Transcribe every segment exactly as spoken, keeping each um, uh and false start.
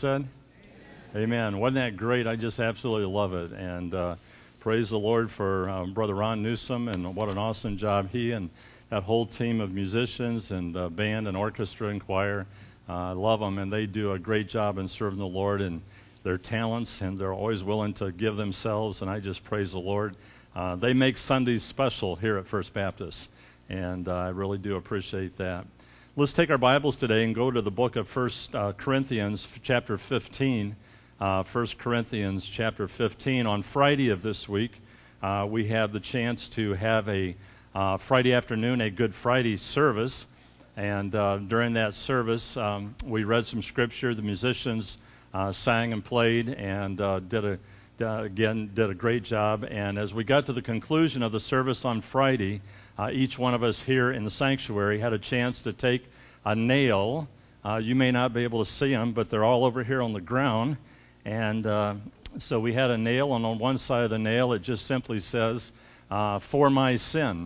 said? Amen. Amen. Wasn't that great? I just absolutely love it. And uh, praise the Lord for um, Brother Ron Newsom, and what an awesome job he and that whole team of musicians and uh, band and orchestra and choir. Uh, I love them, and they do a great job in serving the Lord and their talents, and they're always willing to give themselves, and I just praise the Lord. Uh, they make Sundays special here at First Baptist, and uh, I really do appreciate that. Let's take our Bibles today and go to the book of First uh, Corinthians, chapter fifteen. Uh, First Corinthians, chapter fifteen. On Friday of this week, uh, we had the chance to have a uh, Friday afternoon, a Good Friday service, and uh, during that service, um, we read some scripture. The musicians uh, sang and played, and uh, did a uh, again did a great job. And as we got to the conclusion of the service on Friday, Uh, each one of us here in the sanctuary had a chance to take a nail. Uh, you may not be able to see them, but they're all over here on the ground. And uh, so we had a nail, and on one side of the nail it just simply says, uh, "For my sin."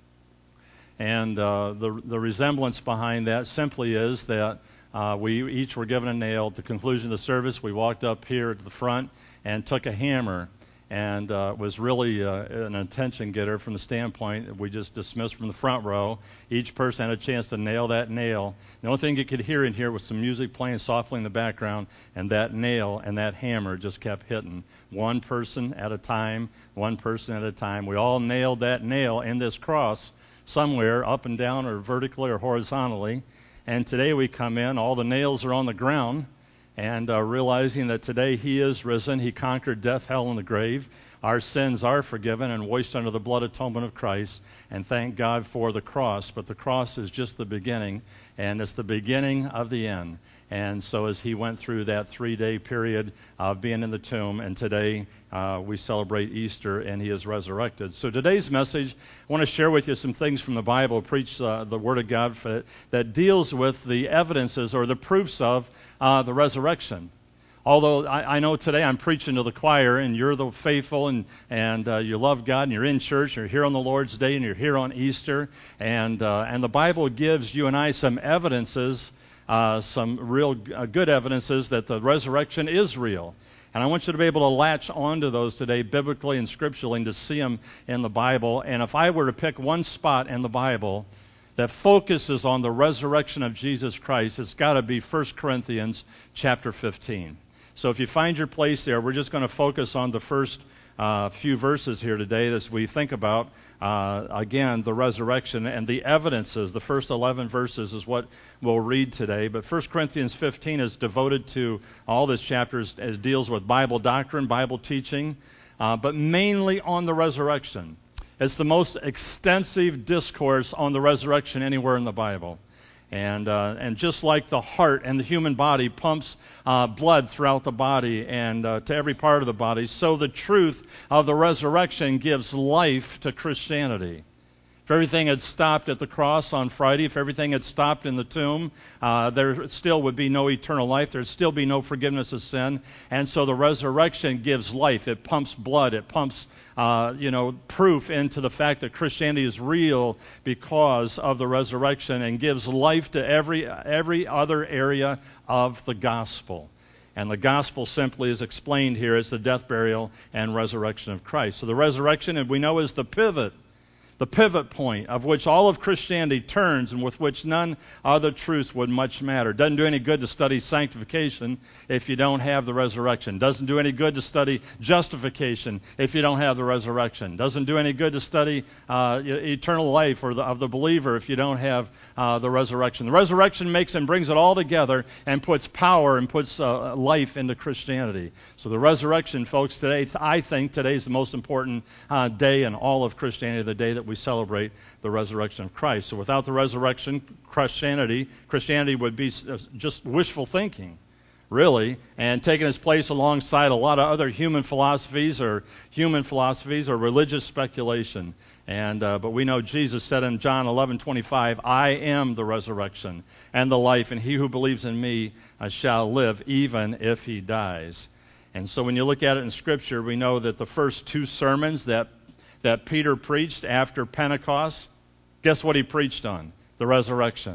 And uh, the the resemblance behind that simply is that uh, we each were given a nail. At the conclusion of the service, we walked up here to the front and took a hammer, and uh, was really uh, an attention getter from the standpoint that we just dismissed from the front row. Each person had a chance to nail that nail. The only thing you could hear in here was some music playing softly in the background, and that nail and that hammer just kept hitting. One person at a time, one person at a time. We all nailed that nail in this cross somewhere, up and down or vertically or horizontally. And today we come in, all the nails are on the ground, and uh, realizing that today he is risen. He conquered death, hell, and the grave. Our sins are forgiven and washed under the blood atonement of Christ, and thank God for the cross. But the cross is just the beginning, and it's the beginning of the end. And so as he went through that three-day period of being in the tomb, and today uh, we celebrate Easter, and he is resurrected. So today's message, I want to share with you some things from the Bible, preach uh, the Word of God for it, that deals with the evidences or the proofs of uh, the resurrection. Although I, I know today I'm preaching to the choir, and you're the faithful, and, and uh, you love God, and you're in church, you're here on the Lord's Day, and you're here on Easter, and uh, and the Bible gives you and I some evidences, uh, some real uh, good evidences that the resurrection is real. And I want you to be able to latch onto those today, biblically and scripturally, and to see them in the Bible. And if I were to pick one spot in the Bible that focuses on the resurrection of Jesus Christ, it's got to be First Corinthians chapter fifteen. So if you find your place there, we're just going to focus on the first uh, few verses here today as we think about, uh, again, the resurrection and the evidences. The first eleven verses is what we'll read today. But First Corinthians fifteen is devoted to, all this chapter is, is deals with Bible doctrine, Bible teaching, uh, but mainly on the resurrection. It's the most extensive discourse on the resurrection anywhere in the Bible. And uh, and just like the heart and the human body pumps uh, blood throughout the body and uh, to every part of the body, so the truth of the resurrection gives life to Christianity. If everything had stopped at the cross on Friday, if everything had stopped in the tomb, uh, there still would be no eternal life. There'd still be no forgiveness of sin. And so the resurrection gives life. It pumps blood. It pumps, uh, you know, proof into the fact that Christianity is real because of the resurrection, and gives life to every every other area of the gospel. And the gospel simply is explained here as the death, burial, and resurrection of Christ. So the resurrection, and we know, is the pivot. The pivot point of which all of Christianity turns, and with which none other truths would much matter. Doesn't do any good to study sanctification if you don't have the resurrection. Doesn't do any good to study justification if you don't have the resurrection. Doesn't do any good to study uh, eternal life or the, of the believer if you don't have uh, the resurrection. The resurrection makes and brings it all together and puts power and puts uh, life into Christianity. So the resurrection, folks, today, I think today is the most important uh, day in all of Christianity, the day that we celebrate the resurrection of Christ. So without the resurrection, Christianity, Christianity would be just wishful thinking, really, and taking its place alongside a lot of other human philosophies or human philosophies or religious speculation. And uh, but we know Jesus said in John eleven twenty-five, "I am the resurrection and the life, and he who believes in me uh, shall live, even if he dies." And so when you look at it in Scripture, we know that the first two sermons that that Peter preached after Pentecost, guess what he preached on? The resurrection.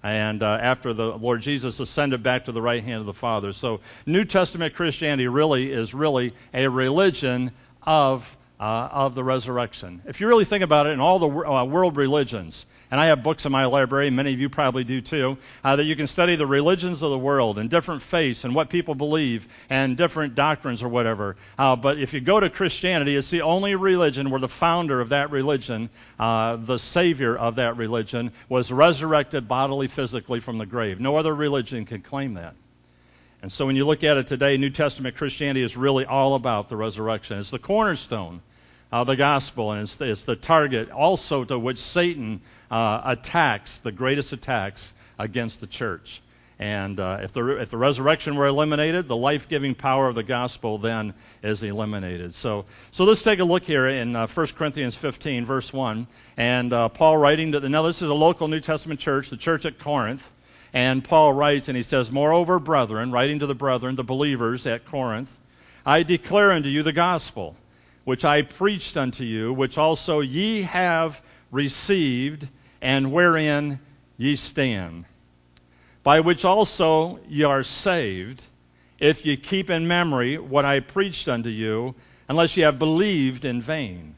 and uh, after the Lord Jesus ascended back to the right hand of the Father. So New Testament Christianity really is really a religion of uh, of the resurrection. If you really think about it, in all the uh, world religions, and I have books in my library, many of you probably do too, uh, that you can study the religions of the world and different faiths and what people believe and different doctrines or whatever. Uh, but if you go to Christianity, it's the only religion where the founder of that religion, uh, the savior of that religion, was resurrected bodily, physically from the grave. No other religion can claim that. And so when you look at it today, New Testament Christianity is really all about the resurrection. It's the cornerstone of the gospel, and it's the, it's the target also to which Satan uh, attacks, the greatest attacks against the church. And uh, if the if the resurrection were eliminated, the life-giving power of the gospel then is eliminated. So so let's take a look here in uh, First Corinthians fifteen, verse one. And uh, Paul writing to the, now this is a local New Testament church, the church at Corinth. And Paul writes, and he says, "Moreover, brethren," writing to the brethren, the believers at Corinth, "I declare unto you the gospel, which I preached unto you, which also ye have received, and wherein ye stand, by which also ye are saved, if ye keep in memory what I preached unto you, unless ye have believed in vain.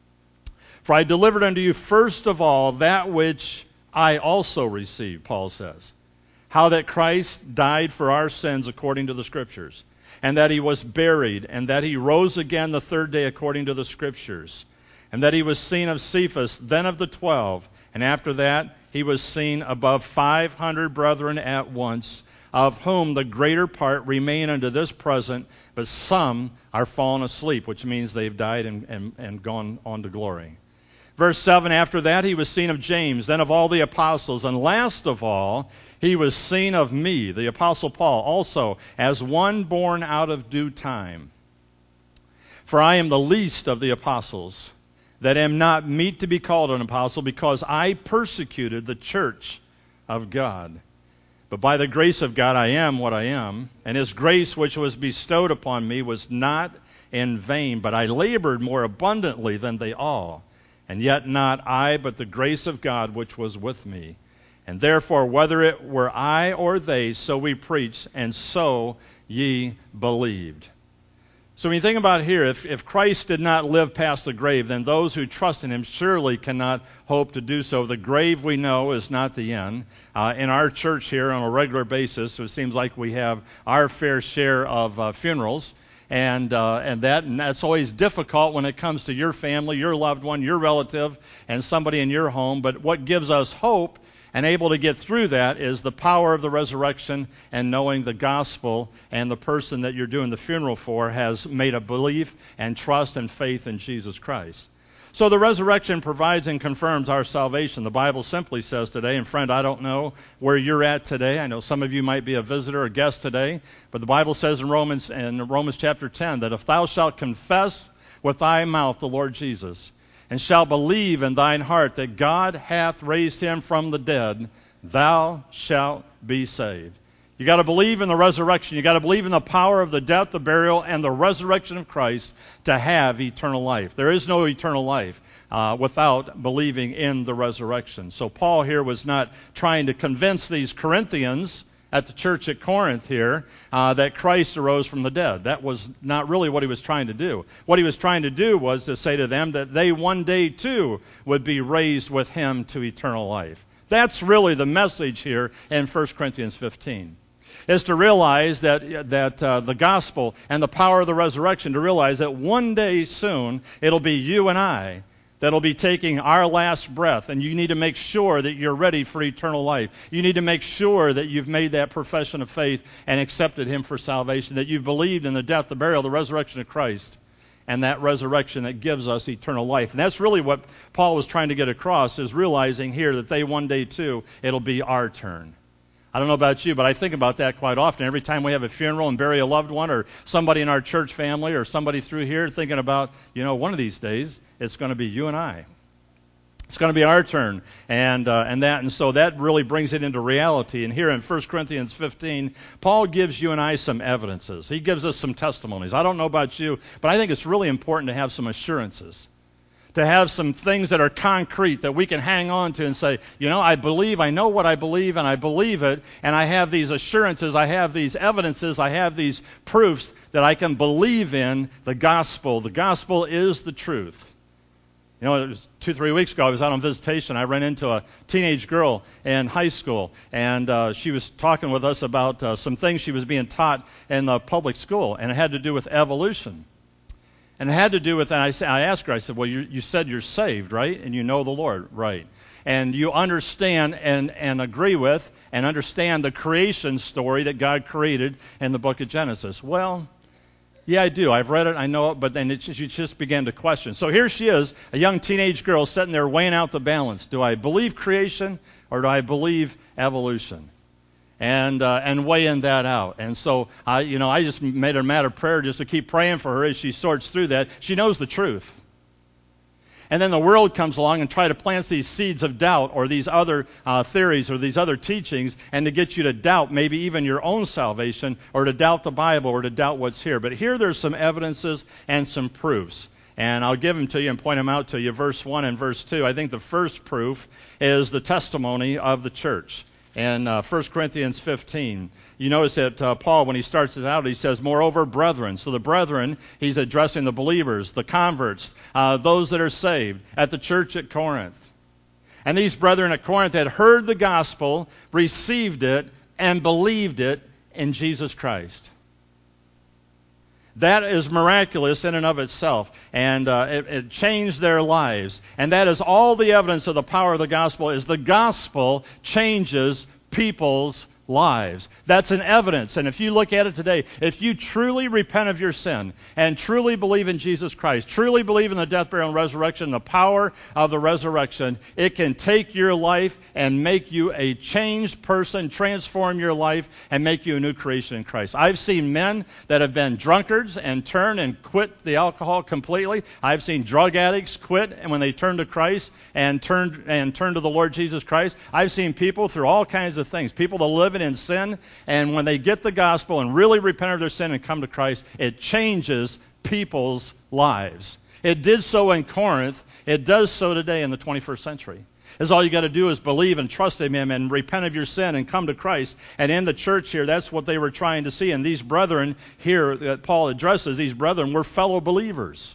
For I delivered unto you first of all that which I also received," Paul says, "how that Christ died for our sins according to the Scriptures, and that he was buried, and that he rose again the third day according to the Scriptures, and that he was seen of Cephas, then of the twelve, and after that he was seen above five hundred brethren at once, of whom the greater part remain unto this present, but some are fallen asleep," which means they've died and, and, and gone on to glory. Verse seven, "After that he was seen of James, then of all the apostles, and last of all he was seen of me," the Apostle Paul, "also as one born out of due time. For I am the least of the apostles, that am not meet to be called an apostle, because I persecuted the church of God. But by the grace of God I am what I am, and his grace which was bestowed upon me was not in vain, but I labored more abundantly than they all. And yet not I, but the grace of God which was with me. And therefore, whether it were I or they, so we preached, and so ye believed." So when you think about it here, if, if Christ did not live past the grave, then those who trust in him surely cannot hope to do so. The grave, we know, is not the end. Uh, in our church here on a regular basis, it seems like we have our fair share of uh, funerals. And uh, and that and that's always difficult when it comes to your family, your loved one, your relative, and somebody in your home. But what gives us hope and able to get through that is the power of the resurrection, and knowing the gospel, and the person that you're doing the funeral for has made a belief and trust and faith in Jesus Christ. So the resurrection provides and confirms our salvation. The Bible simply says today, and friend, I don't know where you're at today. I know some of you might be a visitor or guest today, but the Bible says in Romans in Romans chapter ten that if thou shalt confess with thy mouth the Lord Jesus, and shalt believe in thine heart that God hath raised him from the dead, thou shalt be saved. You got to believe in the resurrection. You got to believe in the power of the death, the burial, and the resurrection of Christ to have eternal life. There is no eternal life uh, without believing in the resurrection. So Paul here was not trying to convince these Corinthians at the church at Corinth here uh, that Christ arose from the dead. That was not really what he was trying to do. What he was trying to do was to say to them that they one day too would be raised with him to eternal life. That's really the message here in First Corinthians fifteen. Is to realize that that uh, the gospel and the power of the resurrection, to realize that one day soon it'll be you and I that'll be taking our last breath, and you need to make sure that you're ready for eternal life. You need to make sure that you've made that profession of faith and accepted him for salvation, that you've believed in the death, the burial, the resurrection of Christ, and that resurrection that gives us eternal life. And that's really what Paul was trying to get across, is realizing here that they one day too, it'll be our turn. I don't know about you, but I think about that quite often. Every time we have a funeral and bury a loved one, or somebody in our church family, or somebody through here, thinking about, you know, one of these days, it's going to be you and I. It's going to be our turn, and uh, and that, and so that really brings it into reality. And here in First Corinthians fifteen, Paul gives you and I some evidences. He gives us some testimonies. I don't know about you, but I think it's really important to have some assurances, to have some things that are concrete that we can hang on to and say, you know, I believe, I know what I believe, and I believe it, and I have these assurances, I have these evidences, I have these proofs that I can believe in the gospel. The gospel is the truth. You know, it was two, three weeks ago, I was out on visitation. I ran into a teenage girl in high school, and uh, she was talking with us about uh, some things she was being taught in the public school, and it had to do with evolution. And it had to do with, and I, say, I asked her, I said, well, you, you said you're saved, right? And you know the Lord, right? And you understand and, and agree with and understand the creation story that God created in the book of Genesis. Well, yeah, I do. I've read it, I know it, but then it just, you just began to question. So here she is, a young teenage girl sitting there weighing out the balance. Do I believe creation or do I believe evolution? And uh, and weighing that out. And so, I, you know, I just made it a matter of prayer just to keep praying for her as she sorts through that. She knows the truth. And then the world comes along and try to plant these seeds of doubt or these other uh, theories or these other teachings and to get you to doubt maybe even your own salvation or to doubt the Bible or to doubt what's here. But here there's some evidences and some proofs. And I'll give them to you and point them out to you, verse one and verse two. I think the first proof is the testimony of the church. In uh, First Corinthians fifteen, you notice that uh, Paul, when he starts it out, he says, moreover, brethren. So the brethren, he's addressing the believers, the converts, uh, those that are saved at the church at Corinth. And these brethren at Corinth had heard the gospel, received it, and believed it in Jesus Christ. That is miraculous in and of itself, and uh, it, it changed their lives. And that is all the evidence of the power of the gospel, is the gospel changes people's lives. That's an evidence. And if you look at it today, if you truly repent of your sin and truly believe in Jesus Christ, truly believe in the death, burial, and resurrection, the power of the resurrection, it can take your life and make you a changed person, transform your life, and make you a new creation in Christ. I've seen men that have been drunkards and turn and quit the alcohol completely. I've seen drug addicts quit and when they turn to Christ and turn and turn to the Lord Jesus Christ. I've seen people through all kinds of things, people that live in sin, and when they get the gospel and really repent of their sin and come to Christ, it changes people's lives. It did so in Corinth. It does so today in the twenty-first century. Is all you got to do is believe and trust in Him and repent of your sin and come to Christ. And in the church here, that's what they were trying to see. And these brethren here that Paul addresses, these brethren were fellow believers.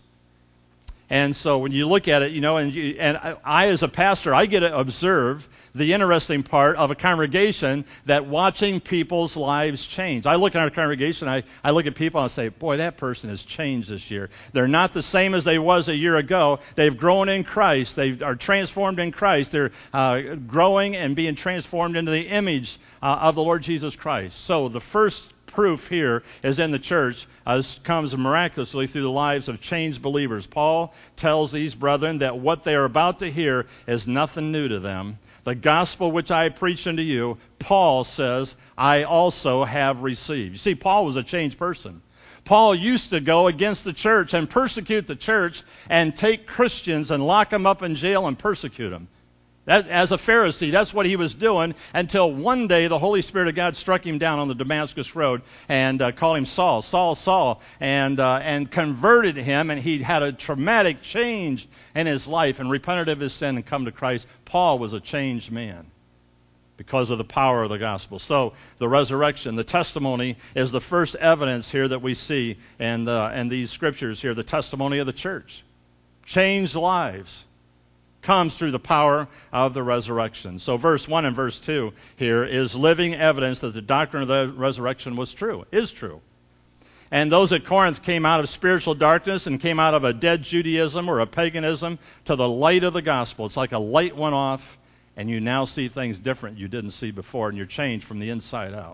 And so when you look at it, you know, and, you, and I, I as a pastor, I get to observe the interesting part of a congregation that watching people's lives change. I look at our congregation, I, I look at people and I say, boy, that person has changed this year. They're not the same as they was a year ago. They've grown in Christ. They are transformed in Christ. They're uh, growing and being transformed into the image uh, of the Lord Jesus Christ. So the first proof here is in the church uh, comes miraculously through the lives of changed believers. Paul tells these brethren that what they are about to hear is nothing new to them. The gospel which I preach unto you, Paul says, I also have received. You see, Paul was a changed person. Paul used to go against the church and persecute the church and take Christians and lock them up in jail and persecute them. That, as a Pharisee, that's what he was doing until one day the Holy Spirit of God struck him down on the Damascus Road and uh, called him Saul, Saul, Saul, and uh, and converted him, and he had a traumatic change in his life and repented of his sin and come to Christ. Paul was a changed man because of the power of the gospel. So the resurrection, the testimony, is the first evidence here that we see in, the, in these scriptures here, the testimony of the church. Changed lives comes through the power of the resurrection. So verse one and verse two here is living evidence that the doctrine of the resurrection was true, is true. And those at Corinth came out of spiritual darkness and came out of a dead Judaism or a paganism to the light of the gospel. It's like a light went off and you now see things different you didn't see before, and you're changed from the inside out.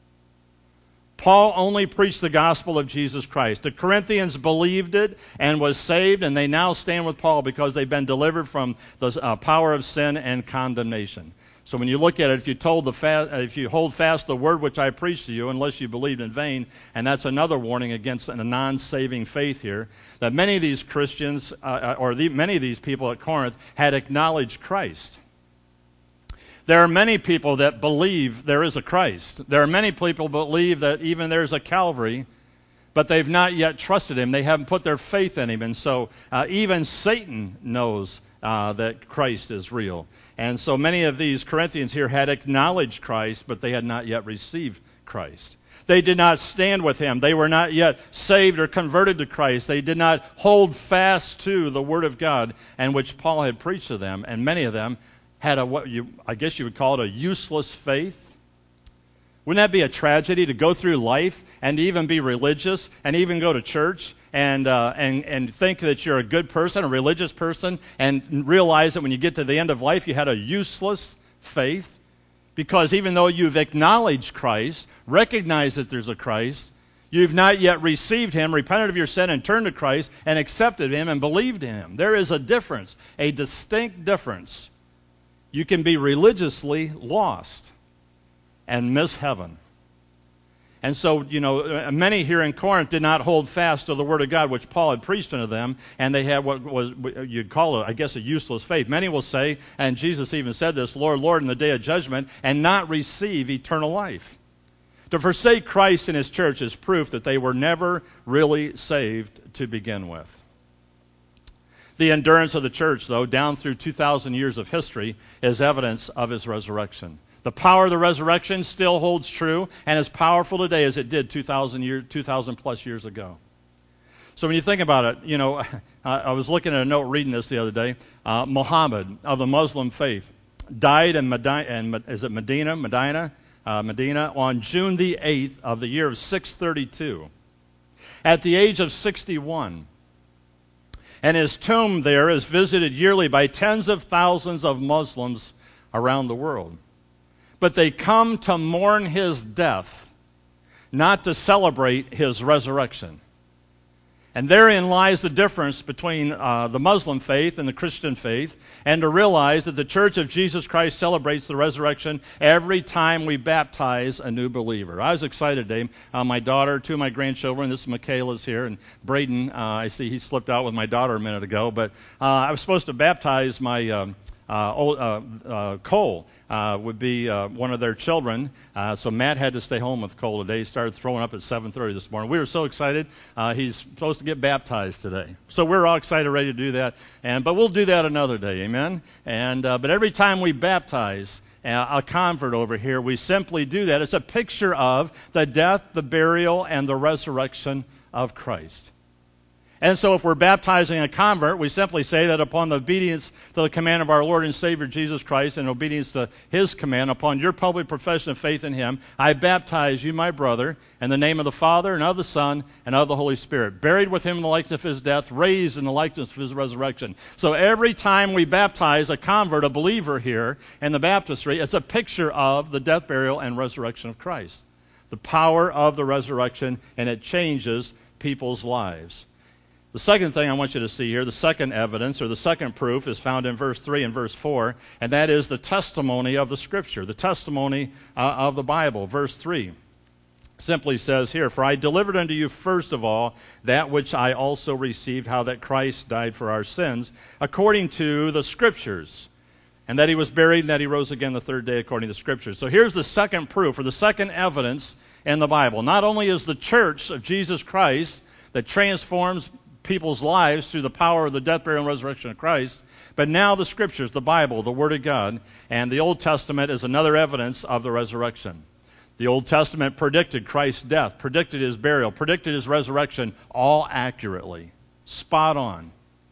Paul only preached the gospel of Jesus Christ. The Corinthians believed it and was saved, and they now stand with Paul because they've been delivered from the uh, power of sin and condemnation. So when you look at it, if you told the fa- if you hold fast the word which I preached to you, unless you believed in vain, and that's another warning against a non-saving faith here, that many of these Christians uh, or the, many of these people at Corinth had acknowledged Christ. There are many people that believe there is a Christ. There are many people that believe that even there's a Calvary, but they've not yet trusted him. They haven't put their faith in him. And so uh, even Satan knows uh, that Christ is real. And so many of these Corinthians here had acknowledged Christ, but they had not yet received Christ. They did not stand with him. They were not yet saved or converted to Christ. They did not hold fast to the Word of God, and which Paul had preached to them. And many of them had a, what you, I guess you would call it a useless faith. Wouldn't that be a tragedy to go through life and to even be religious and even go to church and uh, and and think that you're a good person, a religious person, and realize that when you get to the end of life you had a useless faith? Because even though you've acknowledged Christ, recognized that there's a Christ, you've not yet received him, repented of your sin, and turned to Christ, and accepted him and believed in him. There is a difference, a distinct difference. You can be religiously lost and miss heaven. And so, you know, many here in Corinth did not hold fast to the Word of God, which Paul had preached unto them, and they had what was, you'd call it, I guess, a useless faith. Many will say, and Jesus even said this, Lord, Lord, in the day of judgment, and not receive eternal life. To forsake Christ and his church is proof that they were never really saved to begin with. The endurance of the church, though, down through two thousand years of history, is evidence of his resurrection. The power of the resurrection still holds true and is powerful today as it did two thousand years, two thousand plus years ago. So when you think about it, you know, I, I was looking at a note reading this the other day. Uh, Muhammad of the Muslim faith died in Medina, in, is it Medina, Medina, uh, Medina on June the eighth of the year of six thirty-two, at the age of sixty-one. And his tomb there is visited yearly by tens of thousands of Muslims around the world. But they come to mourn his death, not to celebrate his resurrection. And therein lies the difference between uh, the Muslim faith and the Christian faith, and to realize that the Church of Jesus Christ celebrates the resurrection every time we baptize a new believer. I was excited today. Uh, my daughter, two of my grandchildren, this is Michaela's here, and Braden, uh, I see he slipped out with my daughter a minute ago, but uh, I was supposed to baptize my um, uh, old, uh, uh, Cole. Uh, would be uh, one of their children. Uh, so Matt had to stay home with Cole today. He started throwing up at seven thirty this morning. We were so excited. Uh, he's supposed to get baptized today. So we're all excited, ready to do that. And but we'll do that another day, amen? And uh, but every time we baptize a convert over here, we simply do that. It's a picture of the death, the burial, and the resurrection of Christ. And so if we're baptizing a convert, we simply say that upon the obedience to the command of our Lord and Savior Jesus Christ and obedience to his command, upon your public profession of faith in him, I baptize you, my brother, in the name of the Father and of the Son and of the Holy Spirit, buried with him in the likeness of his death, raised in the likeness of his resurrection. So every time we baptize a convert, a believer here in the baptistry, it's a picture of the death, burial, and resurrection of Christ. The power of the resurrection, and it changes people's lives. The second thing I want you to see here, the second evidence or the second proof is found in verse three and verse four, and that is the testimony of the Scripture, the testimony uh, of the Bible. Verse three simply says here, "For I delivered unto you first of all that which I also received, how that Christ died for our sins, according to the Scriptures, and that he was buried and that he rose again the third day according to the Scriptures." So here's the second proof or the second evidence in the Bible. Not only is the church of Jesus Christ that transforms people's lives through the power of the death, burial, and resurrection of Christ, but now the Scriptures, the Bible, the Word of God, and the Old Testament is another evidence of the resurrection. The Old Testament predicted Christ's death, predicted his burial, predicted his resurrection, all accurately, spot on.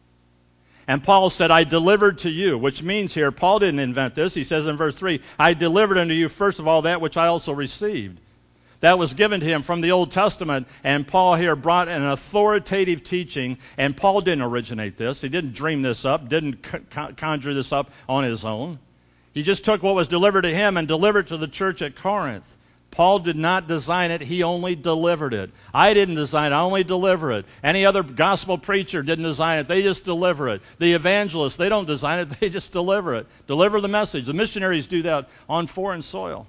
And Paul said, I delivered to you, which means here, Paul didn't invent this. He says in verse three, I delivered unto you first of all that which I also received. That was given to him from the Old Testament, and Paul here brought an authoritative teaching, and Paul didn't originate this. He didn't dream this up, didn't conjure this up on his own. He just took what was delivered to him and delivered it to the church at Corinth. Paul did not design it, he only delivered it. I didn't design it, I only deliver it. Any other gospel preacher didn't design it, they just deliver it. The evangelists, they don't design it, they just deliver it. Deliver the message. The missionaries do that on foreign soil.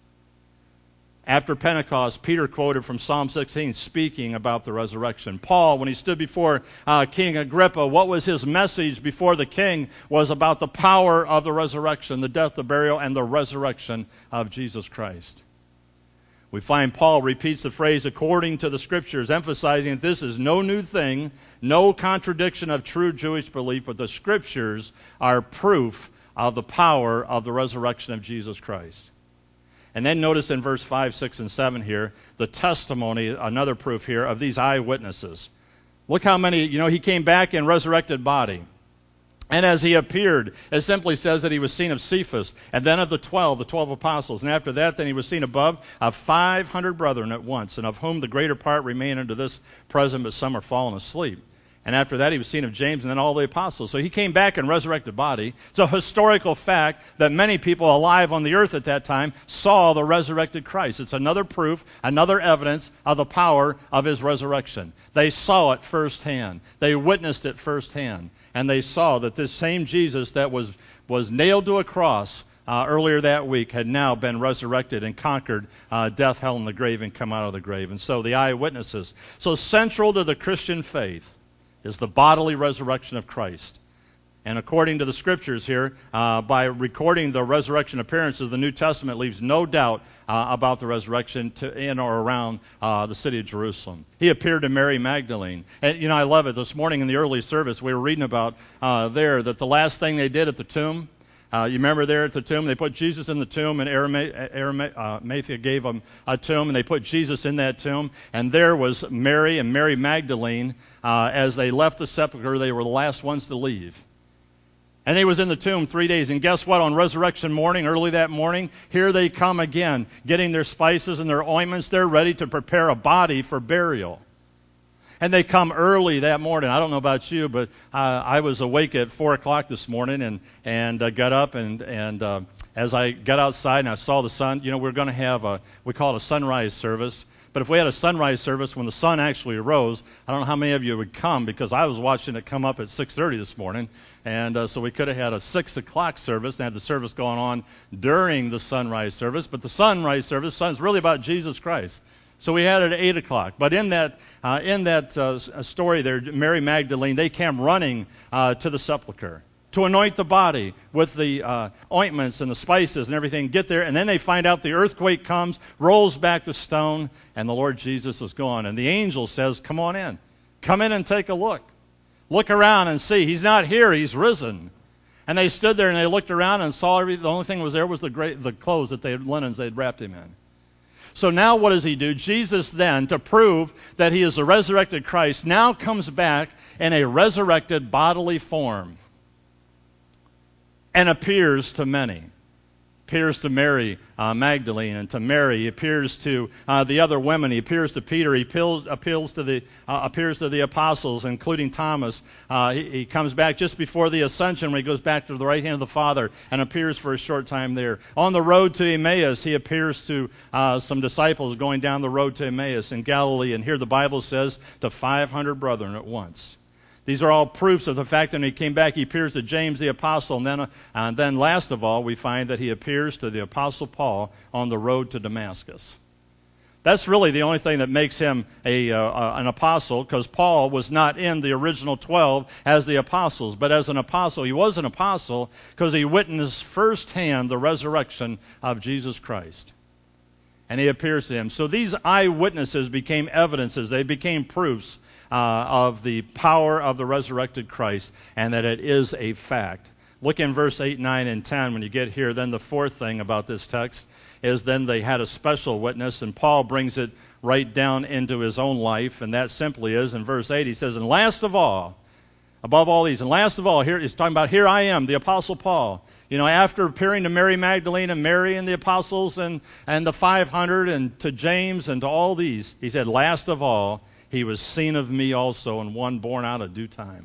After Pentecost, Peter quoted from Psalm sixteen, speaking about the resurrection. Paul, when he stood before uh, King Agrippa, what was his message before the king was about the power of the resurrection, the death, the burial, and the resurrection of Jesus Christ. We find Paul repeats the phrase according to the Scriptures, emphasizing that this is no new thing, no contradiction of true Jewish belief, but the Scriptures are proof of the power of the resurrection of Jesus Christ. And then notice in verse five, six, and seven here, the testimony, another proof here, of these eyewitnesses. Look how many, you know, he came back in resurrected body. And as he appeared, it simply says that he was seen of Cephas, and then of the twelve, the twelve apostles. And after that, then he was seen above of five hundred brethren at once, and of whom the greater part remain unto this present, but some are fallen asleep. And after that, he was seen of James and then all the apostles. So he came back in resurrected body. It's a historical fact that many people alive on the earth at that time saw the resurrected Christ. It's another proof, another evidence of the power of his resurrection. They saw it firsthand. They witnessed it firsthand. And they saw that this same Jesus that was, was nailed to a cross uh, earlier that week had now been resurrected and conquered uh, death, hell, and the grave and come out of the grave. And so the eyewitnesses. So central to the Christian faith is the bodily resurrection of Christ. And according to the Scriptures here, uh, by recording the resurrection appearances, the New Testament leaves no doubt uh, about the resurrection to, in or around uh, the city of Jerusalem. He appeared to Mary Magdalene. And, you know, I love it. This morning in the early service, we were reading about uh, there that the last thing they did at the tomb, Uh, you remember there at the tomb, they put Jesus in the tomb, and Arimathea gave them a tomb, and they put Jesus in that tomb. And there was Mary and Mary Magdalene. Uh, as they left the sepulchre, they were the last ones to leave. And he was in the tomb three days. And guess what? On resurrection morning, early that morning, here they come again, getting their spices and their ointments. They're ready to prepare a body for burial. And they come early that morning. I don't know about you, but uh, I was awake at four o'clock this morning and and uh, got up and and uh, as I got outside and I saw the sun. You know, we're going to have a we call it a sunrise service. But if we had a sunrise service when the sun actually arose, I don't know how many of you would come because I was watching it come up at six thirty this morning, and uh, so we could have had a six o'clock service and had the service going on during the sunrise service. But the sunrise service, the sun's really about Jesus Christ. So we had it at eight o'clock. But in that uh, in that uh, story there, Mary Magdalene, they came running uh, to the sepulcher to anoint the body with the uh, ointments and the spices and everything. Get there, and then they find out the earthquake comes, rolls back the stone, and the Lord Jesus is gone. And the angel says, come on in. Come in and take a look. Look around and see. He's not here. He's risen. And they stood there and they looked around and saw everything. The only thing that was there was the great, the clothes that they had, linens they had wrapped him in. So now what does he do? Jesus then, to prove that he is the resurrected Christ, now comes back in a resurrected bodily form and appears to many. Appears to Mary uh, Magdalene and to Mary. He appears to uh, the other women. He appears to Peter. He appeals, appeals to the uh, appears to the apostles, including Thomas. Uh, he, he comes back just before the ascension when he goes back to the right hand of the Father and appears for a short time there. On the road to Emmaus, he appears to uh, some disciples going down the road to Emmaus in Galilee. And here the Bible says to five hundred brethren at once. These are all proofs of the fact that when he came back, he appears to James the apostle, and then, uh, and then last of all, we find that he appears to the apostle Paul on the road to Damascus. That's really the only thing that makes him a uh, uh, an apostle, because Paul was not in the original twelve as the apostles, but as an apostle, he was an apostle because he witnessed firsthand the resurrection of Jesus Christ. And he appears to him. So these eyewitnesses became evidences. They became proofs Uh, of the power of the resurrected Christ, and that it is a fact. Look in verse eight, nine, and ten when you get here. Then the fourth thing about this text is then they had a special witness, and Paul brings it right down into his own life, and that simply is, in verse eight, he says, and last of all, above all these, and last of all, here he's talking about, here I am, the Apostle Paul. You know, after appearing to Mary Magdalene and Mary and the apostles and, and the five hundred and to James and to all these, he said, last of all, he was seen of me also, and one born out of due time.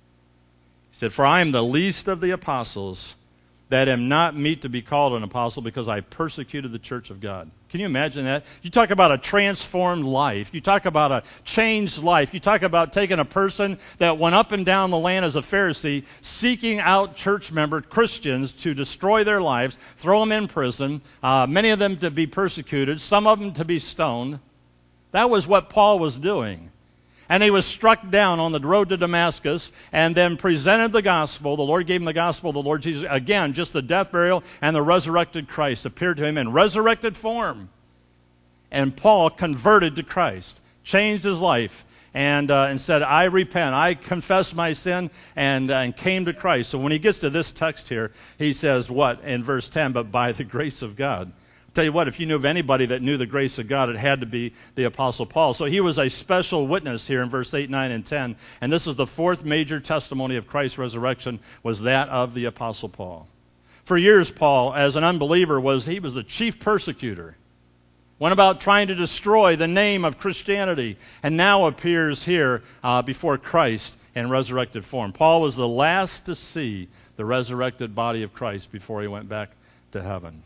He said, for I am the least of the apostles, that am not meet to be called an apostle, because I persecuted the church of God. Can you imagine that? You talk about a transformed life. You talk about a changed life. You talk about taking a person that went up and down the land as a Pharisee, seeking out church member Christians to destroy their lives, throw them in prison, uh, many of them to be persecuted, some of them to be stoned. That was what Paul was doing. And he was struck down on the road to Damascus and then presented the gospel. The Lord gave him the gospel of the Lord Jesus. Again, just the death, burial, and the resurrected Christ appeared to him in resurrected form. And Paul converted to Christ, changed his life, and uh, and said, I repent, I confess my sin, and, uh, and came to Christ. So when he gets to this text here, he says what in verse ten? But by the grace of God. I'll tell you what, if you knew of anybody that knew the grace of God, it had to be the Apostle Paul. So he was a special witness here in verse eight, nine, and ten. And this is the fourth major testimony of Christ's resurrection, was that of the Apostle Paul. For years, Paul, as an unbeliever, was he was the chief persecutor. Went about trying to destroy the name of Christianity, and now appears here uh, before Christ in resurrected form. Paul was the last to see the resurrected body of Christ before he went back to heaven.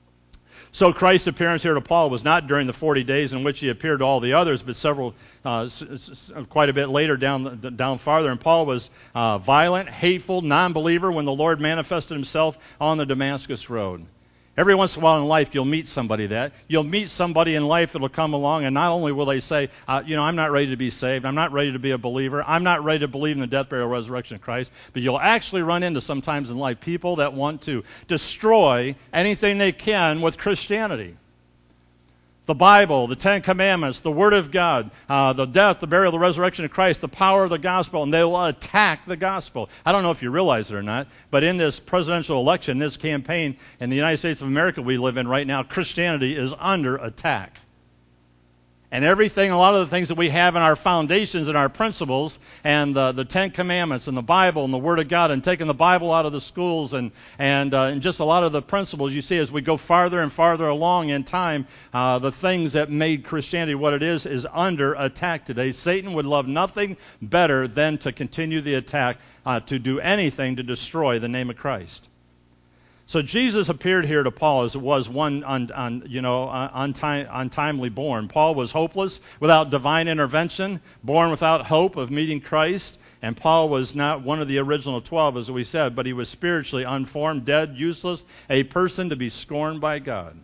So Christ's appearance here to Paul was not during the forty days in which he appeared to all the others, but several, uh, s- s- quite a bit later down the, down farther. And Paul was uh, violent, hateful, non-believer when the Lord manifested himself on the Damascus road. Every once in a while in life, you'll meet somebody that. You'll meet somebody in life that will come along, and not only will they say, uh, you know, I'm not ready to be saved. I'm not ready to be a believer. I'm not ready to believe in the death, burial, resurrection of Christ. But you'll actually run into sometimes in life people that want to destroy anything they can with Christianity. The Bible, the Ten Commandments, the Word of God, uh, the death, the burial, the resurrection of Christ, the power of the gospel, and they will attack the gospel. I don't know if you realize it or not, but in this presidential election, this campaign in the United States of America we live in right now, Christianity is under attack. And everything, a lot of the things that we have in our foundations and our principles, and the, the Ten Commandments and the Bible and the Word of God, and taking the Bible out of the schools, and and, uh, and just a lot of the principles you see as we go farther and farther along in time, uh, the things that made Christianity what it is, is under attack today. Satan would love nothing better than to continue the attack, uh, to do anything to destroy the name of Christ. So Jesus appeared here to Paul as it was one, un, un, you know, untime, untimely born. Paul was hopeless, without divine intervention, born without hope of meeting Christ. And Paul was not one of the original twelve, as we said, but he was spiritually unformed, dead, useless, a person to be scorned by God.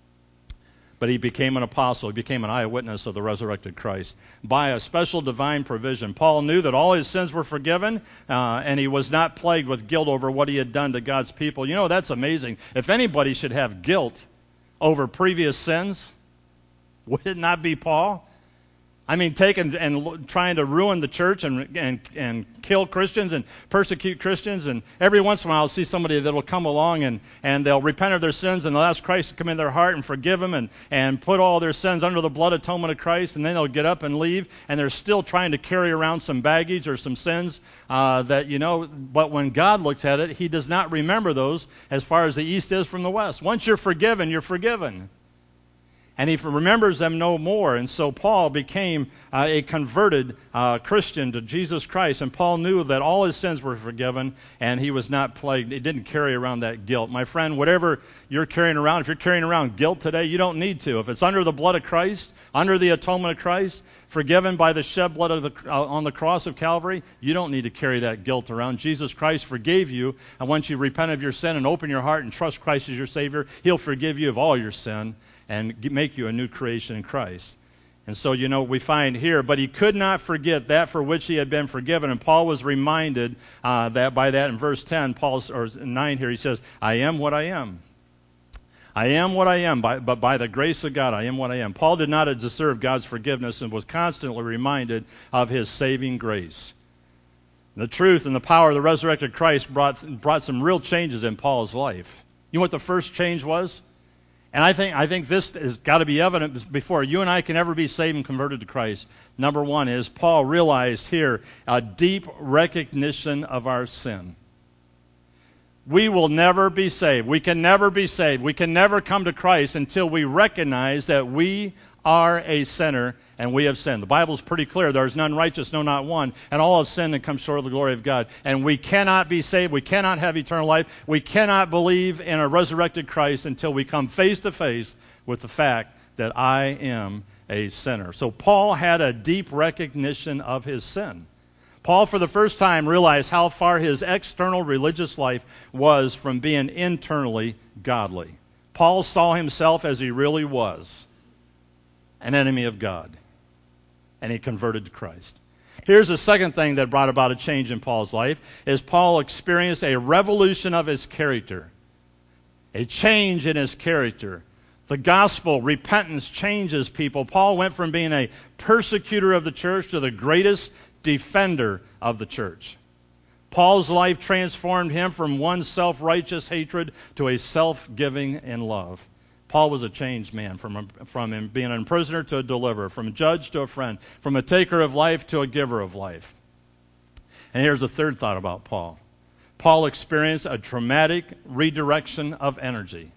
But he became an apostle. He became an eyewitness of the resurrected Christ by a special divine provision. Paul knew that all his sins were forgiven, uh, and he was not plagued with guilt over what he had done to God's people. You know, that's amazing. If anybody should have guilt over previous sins, would it not be Paul? I mean, taking and trying to ruin the church and, and and kill Christians and persecute Christians. And every once in a while I'll see somebody that will come along and, and they'll repent of their sins and they'll ask Christ to come in their heart and forgive them and, and put all their sins under the blood atonement of Christ. And then they'll get up and leave, and they're still trying to carry around some baggage or some sins uh, that, you know, but when God looks at it, he does not remember those as far as the east is from the west. Once you're forgiven, you're forgiven. And he remembers them no more. And so Paul became uh, a converted uh, Christian to Jesus Christ. And Paul knew that all his sins were forgiven, and he was not plagued. He didn't carry around that guilt. My friend, whatever you're carrying around, if you're carrying around guilt today, you don't need to. If it's under the blood of Christ, under the atonement of Christ, forgiven by the shed blood of the, uh, on the cross of Calvary, you don't need to carry that guilt around. Jesus Christ forgave you, and once you repent of your sin and open your heart and trust Christ as your Savior, he'll forgive you of all your sin and make you a new creation in Christ. And so, you know, we find here, but he could not forget that for which he had been forgiven. And Paul was reminded uh, that by that in verse ten, Paul, or nine here, he says, I am what I am. I am what I am, by, but by the grace of God, I am what I am. Paul did not deserve God's forgiveness and was constantly reminded of his saving grace. The truth and the power of the resurrected Christ brought, brought some real changes in Paul's life. You know what the first change was? And I think I think this has got to be evident before you and I can ever be saved and converted to Christ. Number one is Paul realized here a deep recognition of our sin. We will never be saved. We can never be saved. We can never come to Christ until we recognize that we are a sinner and we have sinned. The Bible is pretty clear. There is none righteous, no, not one. And all have sinned and come short of the glory of God. And we cannot be saved. We cannot have eternal life. We cannot believe in a resurrected Christ until we come face to face with the fact that I am a sinner. So Paul had a deep recognition of his sin. Paul, for the first time, realized how far his external religious life was from being internally godly. Paul saw himself as he really was, an enemy of God, and he converted to Christ. Here's the second thing that brought about a change in Paul's life, is Paul experienced a revolution of his character, a change in his character. The gospel, repentance, changes people. Paul went from being a persecutor of the church to the greatest defender of the church. Paul's life transformed him from one self-righteous hatred to a self-giving in love. Paul was a changed man, from, from him being a prisoner to a deliverer, from a judge to a friend, from a taker of life to a giver of life. And here's a third thought about Paul. Paul experienced a dramatic redirection of energy.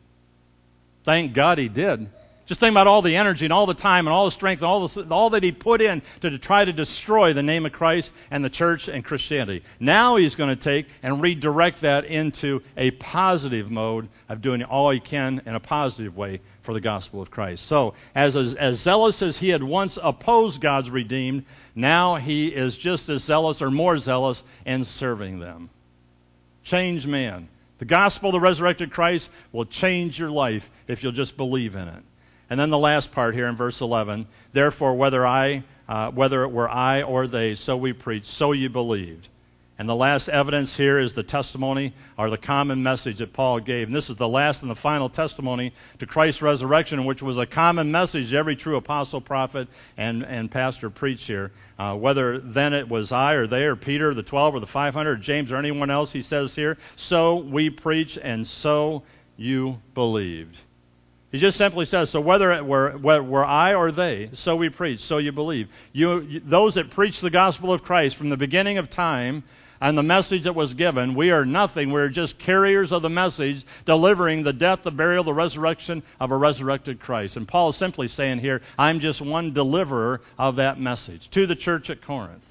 Thank God he did. Just think about all the energy and all the time and all the strength and all, the, all that he put in to, to try to destroy the name of Christ and the church and Christianity. Now he's going to take and redirect that into a positive mode of doing all he can in a positive way for the gospel of Christ. So as, as, as zealous as he had once opposed God's redeemed, now he is just as zealous or more zealous in serving them. Changed man. The gospel of the resurrected Christ will change your life if you'll just believe in it. And then the last part here in verse eleven, therefore whether I, uh, whether it were I or they, so we preached, so you believed. And the last evidence here is the testimony or the common message that Paul gave. And this is the last and the final testimony to Christ's resurrection, which was a common message every true apostle, prophet, and, and pastor preached here. Uh, whether then it was I or they or Peter, the twelve or the five hundred, or James or anyone else, he says here, so we preach and so you believed. He just simply says, so whether it were, were I or they, so we preach, so you believe. You, you, those that preach the gospel of Christ from the beginning of time and the message that was given, we are nothing. We're just carriers of the message, delivering the death, the burial, the resurrection of a resurrected Christ. And Paul is simply saying here, I'm just one deliverer of that message to the church at Corinth.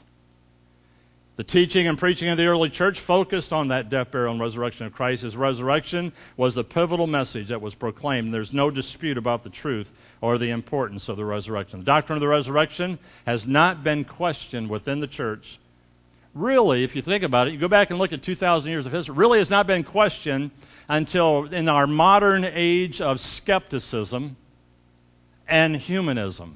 The teaching and preaching of the early church focused on that death, burial, and resurrection of Christ. His resurrection was the pivotal message that was proclaimed. There's no dispute about the truth or the importance of the resurrection. The doctrine of the resurrection has not been questioned within the church. Really, if you think about it, you go back and look at two thousand years of history, really has not been questioned until in our modern age of skepticism and humanism.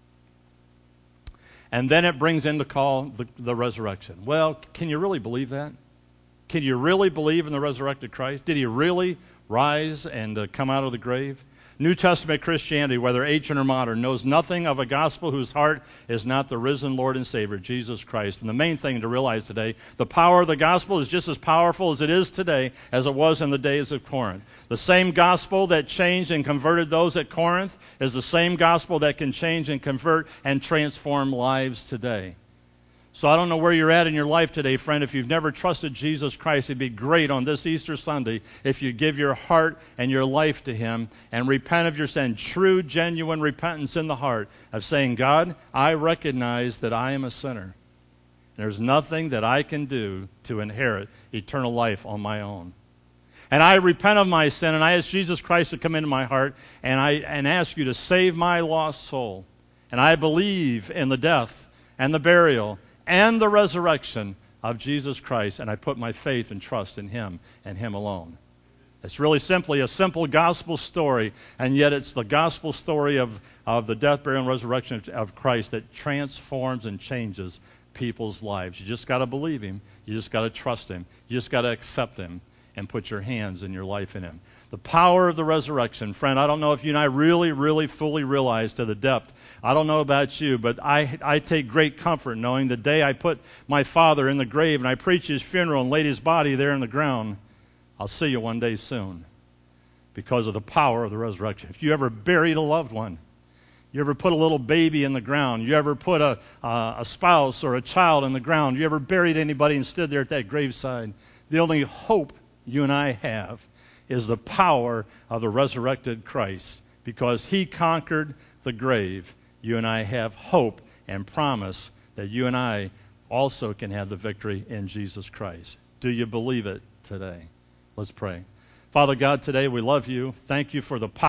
And then it brings into call the, the resurrection. Well, can you really believe that? Can you really believe in the resurrected Christ? Did he really rise and uh, come out of the grave? New Testament Christianity, whether ancient or modern, knows nothing of a gospel whose heart is not the risen Lord and Savior, Jesus Christ. And the main thing to realize today, the power of the gospel is just as powerful as it is today as it was in the days of Corinth. The same gospel that changed and converted those at Corinth is the same gospel that can change and convert and transform lives today. So I don't know where you're at in your life today, friend. If you've never trusted Jesus Christ, it'd be great on this Easter Sunday if you give your heart and your life to him and repent of your sin. True, genuine repentance in the heart of saying, God, I recognize that I am a sinner. There's nothing that I can do to inherit eternal life on my own. And I repent of my sin, and I ask Jesus Christ to come into my heart, and I and ask you to save my lost soul. And I believe in the death and the burial and the resurrection of Jesus Christ, and I put my faith and trust in him and him alone. It's really simply a simple gospel story, and yet it's the gospel story of, of the death, burial, and resurrection of, of Christ that transforms and changes people's lives. You just got to believe him. You just got to trust him. You just got to accept him and put your hands and your life in him. The power of the resurrection. Friend, I don't know if you and I really, really fully realize to the depth. I don't know about you, but I, I take great comfort knowing the day I put my father in the grave and I preach his funeral and laid his body there in the ground, I'll see you one day soon because of the power of the resurrection. If you ever buried a loved one, you ever put a little baby in the ground, you ever put a, uh, a spouse or a child in the ground, you ever buried anybody and stood there at that graveside, the only hope you and I have is the power of the resurrected Christ. Because he conquered the grave, you and I have hope and promise that you and I also can have the victory in Jesus Christ. Do you believe it today? Let's pray. Father God, today we love you. Thank you for the power.